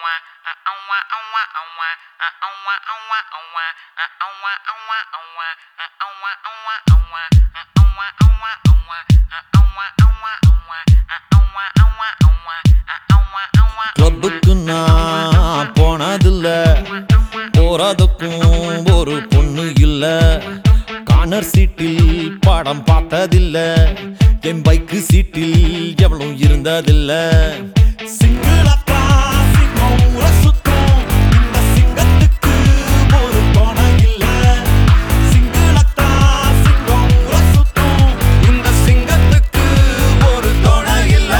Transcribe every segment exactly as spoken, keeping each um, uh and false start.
கிளப்புக்கு நான் போனதில்ல, போறதுக்கும் ஒரு பொண்ணு இல்ல. கார்னர் சீட்டில் படம் பார்த்ததில்ல, என் பைக்கு சீட்டில் எவ்வளவு இருந்ததில்ல. சிங்கிளப்பா சிங்கம் சுத்தம், இந்த சிங்கத்துக்கு ஒரு துணை இல்ல. சிங்கிளத்தா சிங்கம் சுத்தம், இந்த சிங்கத்துக்கு ஒரு துணை இல்ல.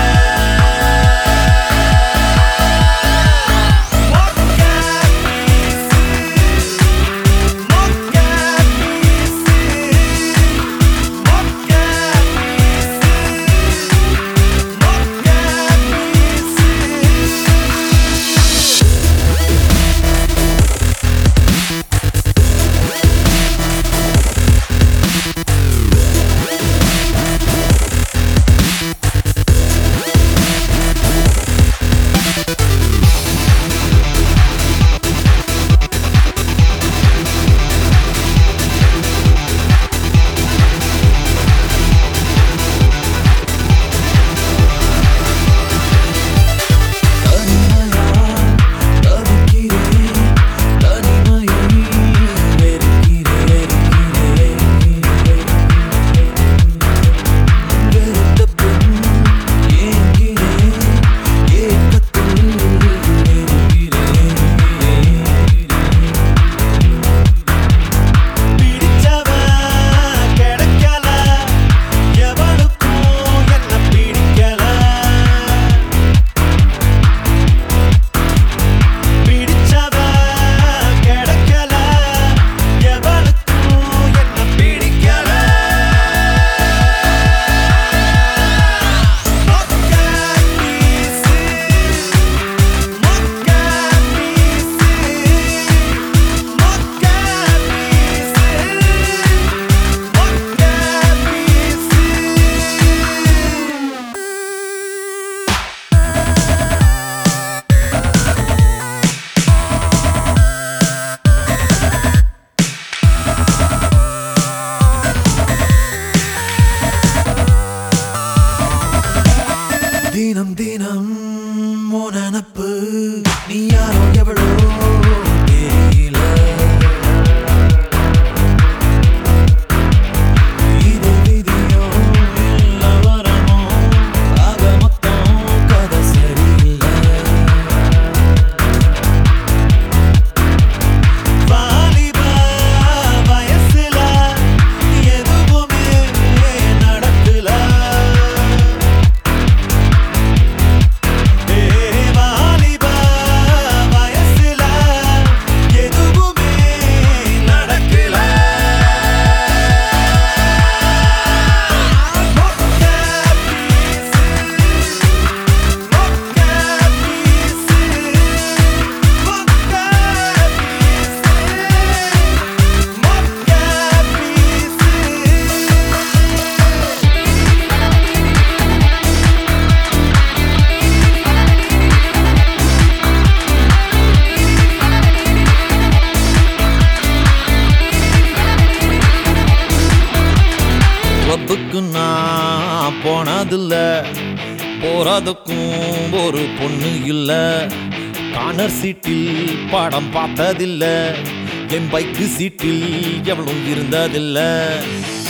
தினம் தினம் உன் நினப்பு, நீ யாரோ எவ்வளோ தெரியல. இது விதியோ இல்ல வரமோ, ஆக மொத்தம் கதை சரியில்லை. வாலிப வயசுல எதுவுமே நடக்கல. கிளப்புக்கு நான் போனதில்ல, போறதுக்கும் ஒரு பொண்ணு இல்ல. கார்னர் சீட்டில் படம் பார்த்ததில்ல, என் பைக்கு சீட்டில் எவ்வளவு இருந்ததில்ல.